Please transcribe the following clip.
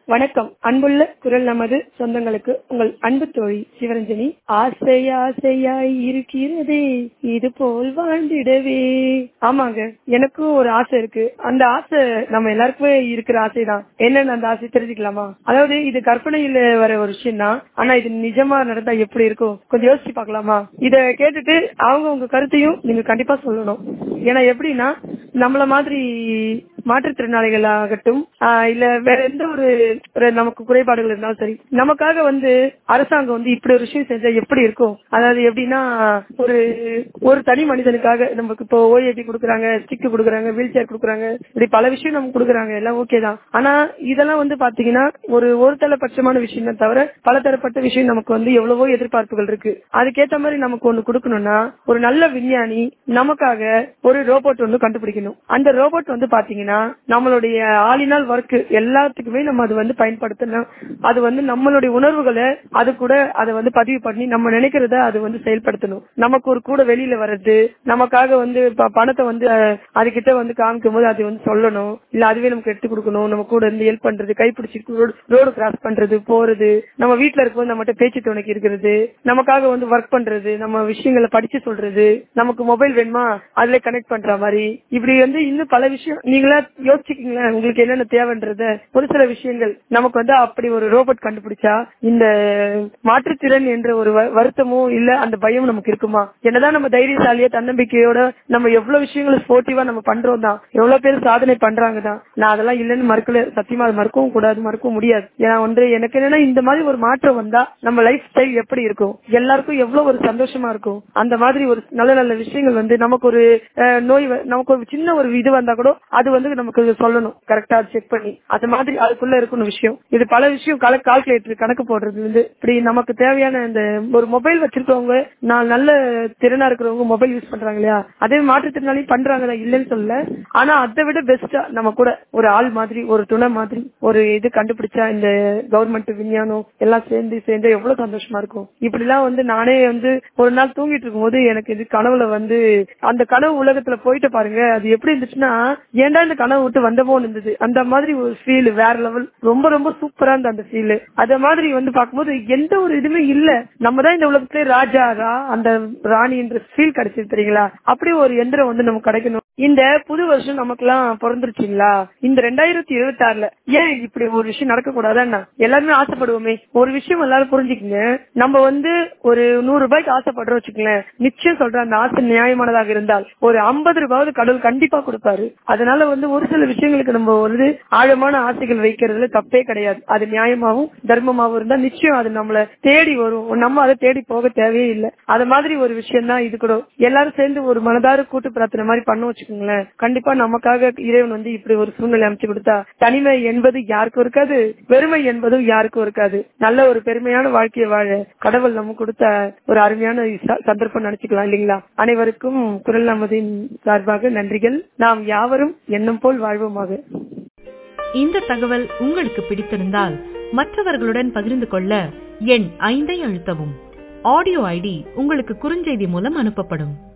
வணக்கம். அன்புள்ள குரல் நமது சொந்தங்களுக்கு உங்கள் அன்பு தோழி சிவரஞ்சனி. ஆசை ஆசையாய் இருக்கிறதே இது போல் வாழ்ந்திடவே. ஆமாங்க, எனக்கும் ஒரு ஆசை இருக்கு. அந்த ஆசை நம்ம எல்லாருக்குமே இருக்கிற ஆசை தான். என்னன்னு அந்த ஆசை தெரிஞ்சுக்கலாமா? அதாவது இது கற்பனையில வர ஒரு விஷயம் தான். ஆனா இது நிஜமா நடந்தா எப்படி இருக்கும் கொஞ்சம் யோசிச்சு பார்க்கலாமா? இத கேட்டுட்டு உங்க கருத்தையும் நீங்க கண்டிப்பா சொல்லணும். ஏன்னா எப்படின்னா, நம்மள மாதிரி மாற்றுத்திறனாளிகள் ஆகட்டும், இல்ல வேற எந்த ஒரு நமக்கு குறைபாடுகள் இருந்தாலும் சரி, நமக்காக அரசாங்கம் இப்படி ஒரு விஷயம் செஞ்சா எப்படி இருக்கும்? அதாவது எப்படின்னா, ஒரு தனி மனிதனுக்காக நமக்கு இப்போ ஓஏபி கொடுக்குறாங்க, ஸ்டிக் கொடுக்குறாங்க, வீல் சேர் கொடுக்குறாங்க, இப்படி பல விஷயம் நமக்கு கொடுக்குறாங்க. எல்லாம் ஓகே தான். ஆனா இதெல்லாம் பாத்தீங்கன்னா ஒரு தலைப்பட்சமான விஷயம் தான் தவிர பலதரப்பட்ட விஷயம் நமக்கு எவ்வளவோ எதிர்பார்ப்புகள் இருக்கு. அதுக்கேற்ற மாதிரி நமக்கு ஒண்ணு கொடுக்கணும்னா ஒரு நல்ல விஞ்ஞானி நமக்காக ஒரு ரோபோட் ஒண்ணு கண்டுபிடிக்கணும். அந்த ரோபோட் பாத்தீங்கன்னா நம்மளுடைய ஆளினால் ஒர்க் எல்லாத்துக்குமே நம்ம அது பயன்படுத்தணும். அது நம்மளுடைய உணர்வுகளை அது கூட அதை பதிவு பண்ணி நம்ம நினைக்கிறத அது செயல்படுத்தணும். நமக்கு ஒரு கூட வெளியில வர்றது, நமக்காக பணத்தை அதுகிட்ட காமிக்கும் போது அது சொல்லணும், இல்ல அதுவே நமக்கு எடுத்து கொடுக்கணும். நம்ம கூட இருந்து ஹெல்ப் பண்றது, கைப்பிடிச்சு ரோடு கிராஸ் பண்றது, போறது, நம்ம வீட்டுல இருக்கும்போது நம்மகிட்ட பேச்சு துணைக்கு இருக்கிறது, நமக்காக ஒர்க் பண்றது, நம்ம விஷயங்களை படிச்சு சொல்றது, நமக்கு மொபைல் வேணுமா அதுல கனெக்ட் பண்ற மாதிரி, இப்படி இன்னும் பல விஷயம் நீங்களா யோசிச்சுக்கீங்களேன். உங்களுக்கு என்னென்ன தேவைன்றத ஒரு சில விஷயங்கள் நமக்கு அப்படி ஒரு ரோபோட் கண்டுபிடிச்சா இந்த மாற்றுத்திறன் என்ற ஒரு வருத்தமோ இல்ல அந்த பயம் நமக்கு இருக்குமா? என்னதான் நம்ம தைரியசாலியா தன்னம்பிக்கையோட நம்ம எவ்வளவு விஷயங்களை ஸ்போர்ட்டிவா நம்ம பண்றோம் தான், எவ்வளவு பேர் சாதனை பண்றாங்க தான். நான் அதெல்லாம் இல்லைன்னு மறுக்கல, சத்தியமா அது மறுக்கவும் கூடாது, மறுக்கவும் முடியாது. ஏன்னா எனக்கு என்னன்னா, இந்த மாதிரி ஒரு மாற்றம் வந்தா நம்ம லைஃப் ஸ்டைல் எப்படி இருக்கும், எல்லாருக்கும் எவ்வளவு ஒரு சந்தோஷமா இருக்கும். அந்த மாதிரி ஒரு நல்ல நல்ல விஷயங்கள் நமக்கு ஒரு நோய், நமக்கு ஒரு சின்ன ஒரு இது வந்தா கூட அது நமக்கு சொல்லணும், கரெக்டா செக் பண்ணி. அது மாதிரி அதுக்குள்ள இருக்கணும் விஷயம். இது பல விஷயம் கால்குலேட்டர் கணக்கு போடுறது, இப்படி நமக்கு தேவையான இந்த ஒரு மொபைல் வச்சிருக்கவங்க, நான் நல்ல திறனா இருக்கிறவங்க மொபைல் யூஸ் பண்றாங்க இல்லையா, அதே மாற்றுத்திறனாலையும் பண்றாங்க இல்லைன்னு சொல்ல. ஆனா அதை விட பெஸ்டா நம்ம கூட ஒரு ஆள் மாதிரி, ஒரு துணை மாதிரி ஒரு இது கண்டுபிடிச்சா இந்த கவர்மெண்ட் விஞ்ஞானம் எல்லாம் சேர்ந்து எவ்வளவு சந்தோஷமா இருக்கும். இப்படி எல்லாம் நானே ஒரு நாள் தூங்கிட்டு இருக்கும் போது எனக்கு இது கனவுல அந்த கனவு உலகத்துல போயிட்டு பாருங்க, அது எப்படி இருந்துச்சுன்னா, ஏன்டா இந்த கனவு விட்டு வந்தமோன்னு இருந்தது. அந்த மாதிரி ஒரு ஃபீல் வேற லெவல், ரொம்ப ரொம்ப சூப்பரா இருந்த அந்த ஃபீல். அத மாதிரி பார்க்கும்போது எந்த ஒரு இதுவுமே இல்ல, நம்ம தான் இந்த உலகத்திலே ராஜா அந்த ராணி என்ற ஃபீல் கிடைச்சது தெரியுங்களா? அப்படி ஒரு எந்திரம் நமக்கு கிடைக்கணும். இந்த புது வருஷம் நமக்கு எல்லாம் பிறந்துருச்சுங்களா, இந்த 2026ல ஏன் இப்படி ஒரு விஷயம் நடக்க கூடாதுன்னா எல்லாருமே ஆசைப்படுவோமே. ஒரு விஷயம் எல்லாரும் புரிஞ்சுக்குங்க, நம்ம ஒரு 100 ரூபாய்க்கு ஆசைப்படுறோம் வச்சுக்கோங்களேன், நிச்சயம் சொல்றேன் அந்த ஆசை நியாயமானதாக இருந்தால் ஒரு 50 ரூபாவது கடவுள் கண்டிப்பா கொடுப்பாரு. அதனால ஒரு சில விஷயங்களுக்கு நம்ம ஆழமான ஆசைகள் வைக்கிறதுல தப்பே கிடையாது. அது நியாயமாவும் தர்மமாவும் இருந்தா நிச்சயம் அது நம்மள தேடி வரும். நம்ம அதை தேடி போக தேவையே இல்லை. அது மாதிரி ஒரு விஷயம் தான் இது கூட. எல்லாரும் சேர்ந்து ஒரு மனதார கூட்டு பிரார்த்தனை மாதிரி பண்ண வச்சுக்கோங்களேன், கண்டிப்பா நமக்காக இறைவன் இப்படி ஒரு சூழ்நிலை அமைச்சு கொடுத்தா தனிமை என்பது யாருக்கும் இருக்காது, பெருமை என்பதும் யாருக்கும் இருக்காது. நல்ல ஒரு பெருமையான வாழ்க்கையை வாழ கடவுள் நமக்கு கொடுத்த ஒரு அருமையான சந்தர்ப்பம் நினைச்சுக்கலாம் இல்லைங்களா? அனைவருக்கும் குரல் நமதின் சார்பாக நன்றிகள். நாம் யாவரும் எண்ணம் போல் வாழ்வோமாக. இந்த தகவல் உங்களுக்கு பிடித்திருந்தால் மற்றவர்களுடன் பகிர்ந்து கொள்ள எண் 5 அழுத்தவும். ஆடியோ ஐடி உங்களுக்கு குறுஞ்செய்தி மூலம் அனுப்பப்படும்.